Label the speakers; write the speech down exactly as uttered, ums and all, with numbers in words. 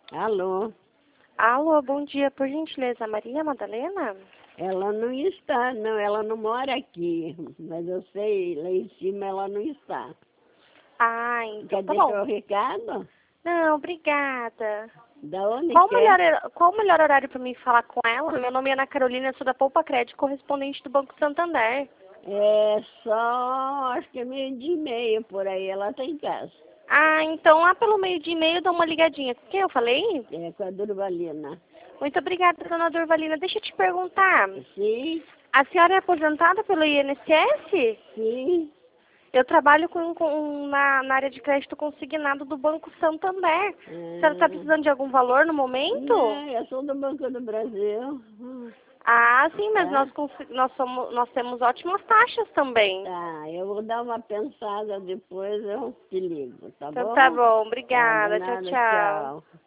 Speaker 1: Alô?
Speaker 2: Alô, bom dia. Por gentileza, Maria Madalena?
Speaker 1: Ela não está, não, ela não mora aqui, mas eu sei, lá em cima ela não está.
Speaker 2: Ah, então
Speaker 1: Quer
Speaker 2: tá
Speaker 1: deixar
Speaker 2: bom.
Speaker 1: o recado?
Speaker 2: Não, obrigada.
Speaker 1: Da onde
Speaker 2: Qual o
Speaker 1: que é?
Speaker 2: melhor, qual o melhor horário para mim falar com ela? Meu nome é Ana Carolina, eu sou da Poupa Crédito, correspondente do Banco Santander.
Speaker 1: É só, acho que é meio dia e meio por aí, ela está em casa.
Speaker 2: Ah, então lá pelo meio de e-mail dá uma ligadinha. Com quem eu falei?
Speaker 1: É com a Durvalina.
Speaker 2: Muito obrigada, dona Durvalina. Deixa eu te perguntar.
Speaker 1: Sim,
Speaker 2: A senhora é aposentada pelo I N S S?
Speaker 1: sim.
Speaker 2: Eu trabalho com, com- na, na área de crédito consignado do Banco Santander. A senhora está
Speaker 1: Ah,
Speaker 2: precisando de algum valor no momento?
Speaker 1: não, eu sou do Banco do Brasil.
Speaker 2: Ah, sim, mas
Speaker 1: Tá?
Speaker 2: nós, consi- nós, somos, nós temos ótimas taxas também.
Speaker 1: Tá, eu vou dar uma pensada depois, eu te ligo, tá
Speaker 2: Então tá
Speaker 1: bom?
Speaker 2: bom,
Speaker 1: Tá, de
Speaker 2: obrigada. Tchau,
Speaker 1: nada,
Speaker 2: tchau.
Speaker 1: tchau.